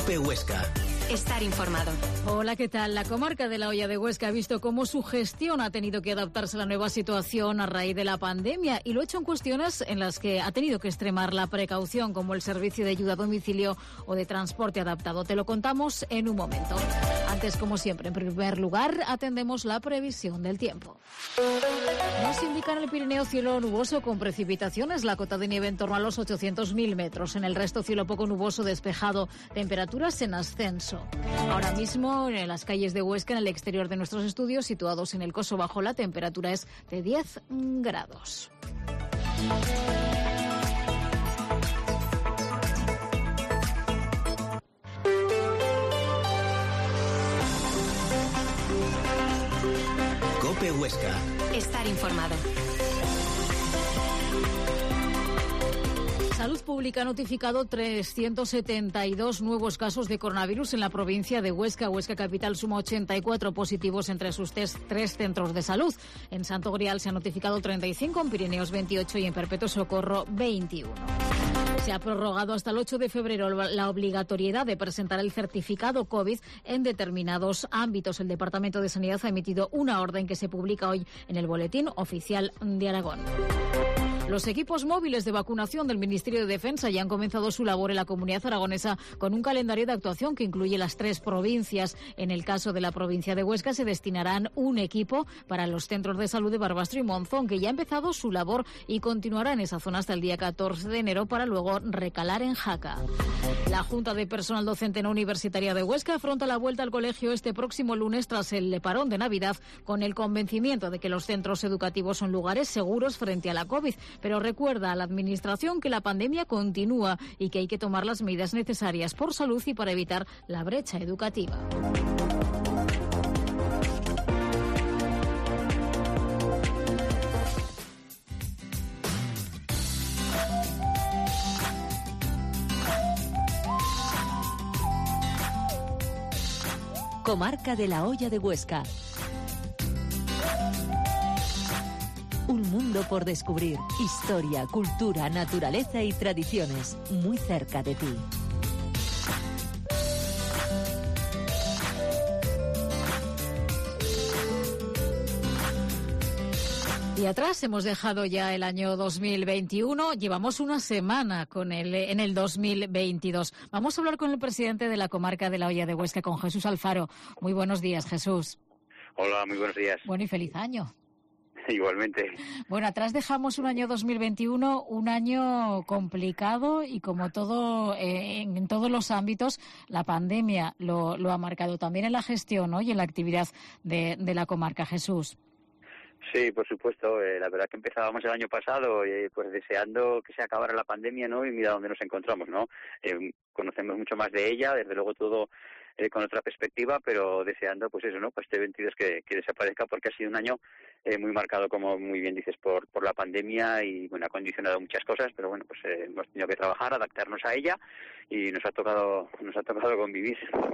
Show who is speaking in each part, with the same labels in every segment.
Speaker 1: COPE Huesca.
Speaker 2: Estar informado.
Speaker 3: Hola, ¿qué tal? La comarca de La Hoya de Huesca ha visto cómo su gestión ha tenido que adaptarse a la nueva situación a raíz de la pandemia y lo ha hecho en cuestiones en las que ha tenido que extremar la precaución, como el servicio de ayuda a domicilio o de transporte adaptado. Te lo contamos en un momento. Antes, como siempre, en primer lugar, atendemos la previsión del tiempo. Nos indica en el Pirineo cielo nuboso con precipitaciones, la cota de nieve en torno a los 800.000 metros. En el resto, cielo poco nuboso despejado, temperaturas en ascenso. Ahora mismo, en las calles de Huesca, en el exterior de nuestros estudios, situados en el Coso Bajo, la temperatura es de 10 grados.
Speaker 1: COPE Huesca.
Speaker 2: Estar informado.
Speaker 3: Salud Pública ha notificado 372 nuevos casos de coronavirus en la provincia de Huesca. Huesca Capital suma 84 positivos entre sus tres centros de salud. En Santo Grial se han notificado 35, en Pirineos 28 y en Perpetuo Socorro 21. Se ha prorrogado hasta el 8 de febrero la obligatoriedad de presentar el certificado COVID en determinados ámbitos. El Departamento de Sanidad ha emitido una orden que se publica hoy en el Boletín Oficial de Aragón. Los equipos móviles de vacunación del Ministerio de Defensa ya han comenzado su labor en la comunidad aragonesa con un calendario de actuación que incluye las 3 provincias. En el caso de la provincia de Huesca se destinarán un equipo para los centros de salud de Barbastro y Monzón, que ya ha empezado su labor y continuará en esa zona hasta el día 14 de enero para luego recalar en Jaca. La Junta de Personal Docente no Universitaria de Huesca afronta la vuelta al colegio este próximo lunes tras el parón de Navidad, con el convencimiento de que los centros educativos son lugares seguros frente a la COVID. Pero recuerda a la Administración que la pandemia continúa y que hay que tomar las medidas necesarias por salud y para evitar la brecha educativa.
Speaker 4: Comarca de La Hoya de Huesca. Un mundo por descubrir. Historia, cultura, naturaleza y tradiciones. Muy cerca de ti.
Speaker 3: Y atrás hemos dejado ya el año 2021, llevamos una semana en el 2022. Vamos a hablar con el presidente de la comarca de La Hoya de Huesca, con Jesús Alfaro. Muy buenos días, Jesús.
Speaker 5: Hola, muy buenos días.
Speaker 3: Bueno, y feliz año.
Speaker 5: Igualmente.
Speaker 3: Bueno, atrás dejamos un año 2021, un año complicado y como todo, en todos los ámbitos, la pandemia lo ha marcado también en la gestión, ¿no? Y en la actividad de la comarca. Jesús.
Speaker 5: Sí, por supuesto. La verdad que empezábamos el año pasado pues deseando que se acabara la pandemia, ¿no? Y mira dónde nos encontramos, ¿no? Conocemos mucho más de ella, desde luego todo con otra perspectiva, pero deseando, pues eso, ¿no? Pues este 22 que desaparezca, porque ha sido un año muy marcado, como muy bien dices, por la pandemia y, bueno, ha condicionado muchas cosas, pero bueno, pues hemos tenido que trabajar, adaptarnos a ella y nos ha tocado convivir.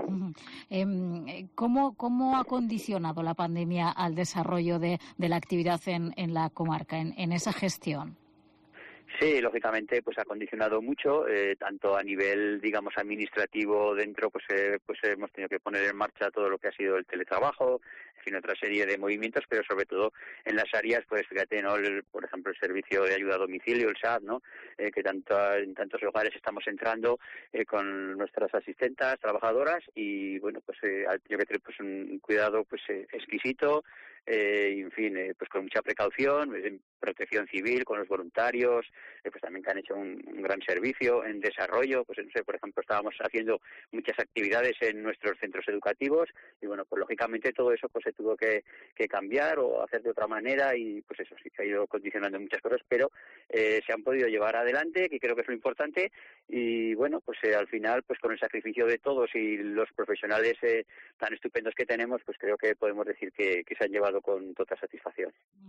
Speaker 3: ¿Cómo ha condicionado la pandemia al desarrollo de la actividad en la comarca, en esa gestión?
Speaker 5: Sí, lógicamente, pues ha condicionado mucho, tanto a nivel, digamos, administrativo dentro, pues hemos tenido que poner en marcha todo lo que ha sido el teletrabajo, en fin, otra serie de movimientos, pero sobre todo en las áreas, pues fíjate, ¿no? Por ejemplo, el servicio de ayuda a domicilio, el SAD, ¿no? Que en tantos hogares estamos entrando con nuestras asistentas, trabajadoras, y bueno, pues ha tenido que tener pues un cuidado pues exquisito, en fin, pues con mucha precaución, en protección civil, con los voluntarios, pues también que han hecho un gran servicio en desarrollo, pues no sé, por ejemplo, estábamos haciendo muchas actividades en nuestros centros educativos y bueno, pues lógicamente todo eso pues se tuvo que cambiar o hacer de otra manera y pues eso sí que ha ido condicionando muchas cosas, pero se han podido llevar adelante, que creo que es lo importante, y bueno, pues al final, pues con el sacrificio de todos y los profesionales tan estupendos que tenemos, pues creo que podemos decir que se han llevado con total satisfacción.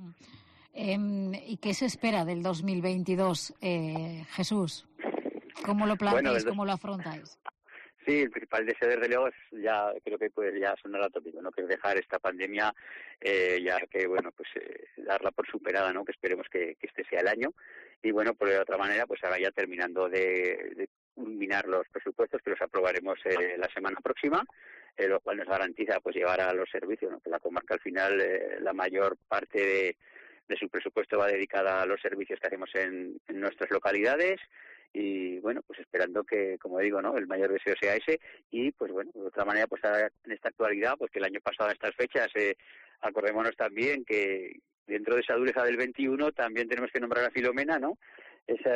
Speaker 3: ¿Y qué se espera del 2022, Jesús? ¿Cómo lo planteáis, cómo lo afrontáis?
Speaker 5: Sí, el principal deseo desde luego es, ya creo que puede ya sonar atópico, ¿no? Que es dejar esta pandemia, ya que bueno, pues darla por superada, ¿no? Que esperemos que este sea el año y bueno, por de otra manera, pues ahora ya terminando de culminar los presupuestos, que los aprobaremos la semana próxima, lo cual nos garantiza pues llevar a los servicios, ¿no? Que la comarca al final la mayor parte de su presupuesto va dedicada a los servicios que hacemos en nuestras localidades. Y bueno, pues esperando que, como digo, ¿no?, el mayor deseo sea ese. Y pues bueno, de otra manera, pues en esta actualidad, pues que el año pasado a estas fechas, acordémonos también que dentro de esa dureza del 21 también tenemos que nombrar a Filomena, ¿no? Esa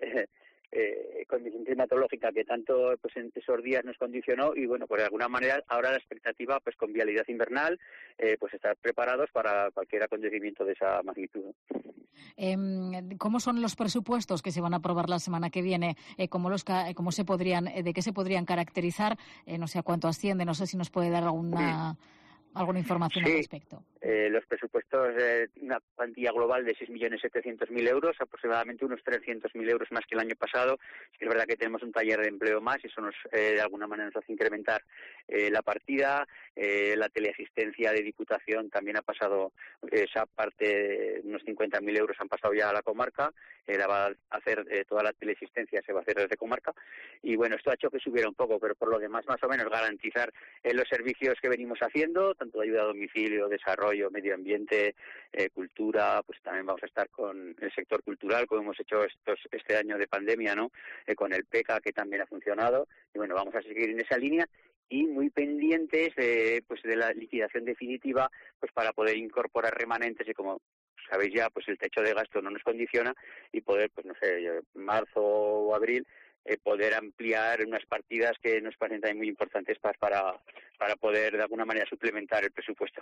Speaker 5: condición climatológica que tanto pues en esos días nos condicionó. Y bueno, pues de alguna manera ahora la expectativa, pues con vialidad invernal, pues estar preparados para cualquier acontecimiento de esa magnitud.
Speaker 3: ¿Cómo son los presupuestos que se van a aprobar la semana que viene? ¿Cómo se podrían, de qué se podrían caracterizar? No sé a cuánto asciende, no sé si nos puede dar alguna información al respecto.
Speaker 5: Los presupuestos, una cuantía global de 6.700.000 euros, aproximadamente unos 300.000 euros más que el año pasado. Es verdad que tenemos un taller de empleo más y eso de alguna manera nos hace incrementar la partida. La teleasistencia de Diputación también ha pasado, esa parte, unos 50.000 euros han pasado ya a la comarca. La va a hacer toda la teleasistencia, se va a hacer desde comarca. Y bueno, esto ha hecho que subiera un poco, pero por lo demás, más o menos, garantizar los servicios que venimos haciendo, tanto de ayuda a domicilio, desarrollo, medio ambiente, cultura. Pues también vamos a estar con el sector cultural, como hemos hecho este año de pandemia, ¿no? Con el PECA, que también ha funcionado. Y bueno, vamos a seguir en esa línea y muy pendientes pues de la liquidación definitiva, pues para poder incorporar remanentes. Y como sabéis ya, pues el techo de gasto no nos condiciona, y poder, pues no sé, marzo o abril, poder ampliar unas partidas que nos parecen también muy importantes para poder de alguna manera suplementar el presupuesto.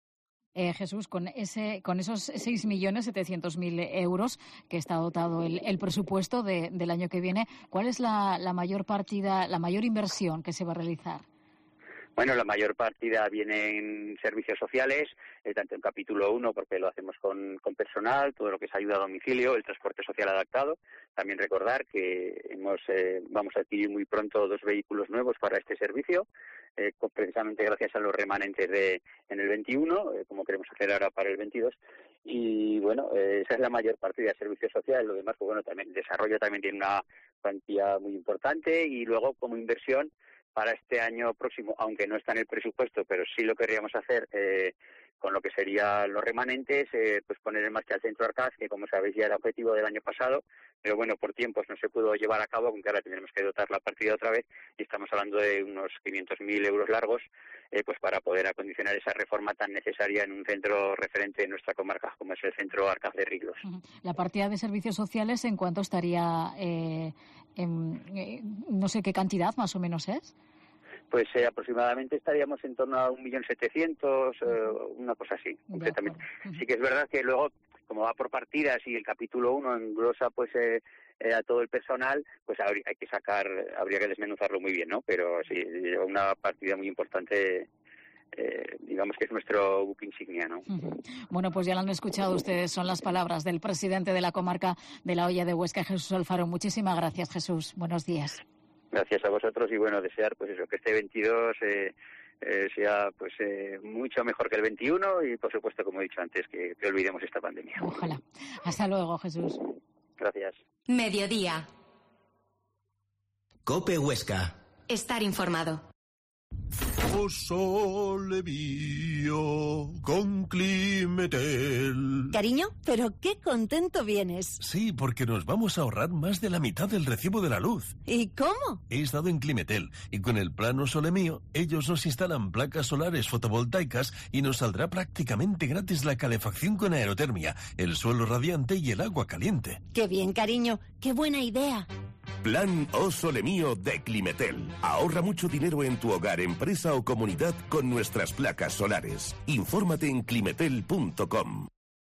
Speaker 3: Jesús, con esos 6.700.000 euros que está dotado el presupuesto del año que viene, ¿cuál es la mayor partida, la mayor inversión que se va a realizar?
Speaker 5: Bueno, la mayor partida viene en servicios sociales, tanto en capítulo 1, porque lo hacemos con personal, todo lo que es ayuda a domicilio, el transporte social adaptado. También recordar que vamos a adquirir muy pronto 2 vehículos nuevos para este servicio, precisamente gracias a los remanentes en el 21, como queremos hacer ahora para el 22. Y bueno, esa es la mayor partida de servicios sociales. Lo demás, pues bueno, también el desarrollo también tiene una cuantía muy importante. Y luego, como inversión, para este año próximo, aunque no está en el presupuesto, pero sí lo querríamos hacer con lo que serían los remanentes, pues poner en marcha el Centro Arcaz, que como sabéis ya era objetivo del año pasado, pero bueno, por tiempos no se pudo llevar a cabo, aunque ahora tendremos que dotar la partida otra vez, y estamos hablando de unos 500.000 euros largos, pues para poder acondicionar esa reforma tan necesaria en un centro referente en nuestra comarca, como es el Centro Arcaz de Riglos.
Speaker 3: La partida de servicios sociales, ¿en cuánto estaría? No sé qué cantidad más o menos es.
Speaker 5: Pues aproximadamente estaríamos en torno a 1.700.000, una cosa así, concretamente. Sí que es verdad que luego, como va por partidas y el capítulo 1 englosa pues a todo el personal, pues habría que desmenuzarlo muy bien, ¿no? Pero sí, una partida muy importante, digamos que es nuestro buque insignia, ¿no?
Speaker 3: Bueno, pues ya lo han escuchado ustedes, son las palabras del presidente de la comarca de La Hoya de Huesca, Jesús Alfaro. Muchísimas gracias, Jesús. Buenos días.
Speaker 5: Gracias a vosotros y bueno, desear pues eso, que este 22 sea pues mucho mejor que el 21 y por supuesto, como he dicho antes, que olvidemos esta pandemia.
Speaker 3: Ojalá. Hasta luego, Jesús.
Speaker 5: Gracias.
Speaker 2: Mediodía.
Speaker 1: COPE Huesca.
Speaker 2: Estar informado.
Speaker 6: Oh sole mio, con Climetel.
Speaker 7: Cariño, pero qué contento vienes.
Speaker 6: Sí, porque nos vamos a ahorrar más de la mitad del recibo de la luz.
Speaker 7: ¿Y cómo?
Speaker 6: He estado en Climetel y con el plan Oh Sole Mio, ellos nos instalan placas solares fotovoltaicas y nos saldrá prácticamente gratis la calefacción con aerotermia, el suelo radiante y el agua caliente.
Speaker 7: Qué bien, cariño, qué buena idea.
Speaker 8: Plan Oh Sole Mio de Climetel. Ahorra mucho dinero en tu hogar, empresa o comunidad con nuestras placas solares. Infórmate en climetel.com.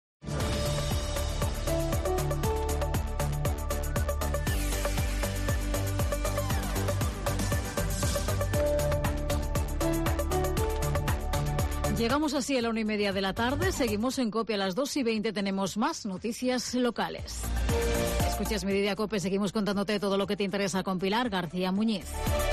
Speaker 3: Llegamos así a la 1:30 de la tarde. Seguimos en COPE a las 2:20. Tenemos más noticias locales. Escuchas Mediodía COPE. Seguimos contándote todo lo que te interesa con Pilar García Muñiz.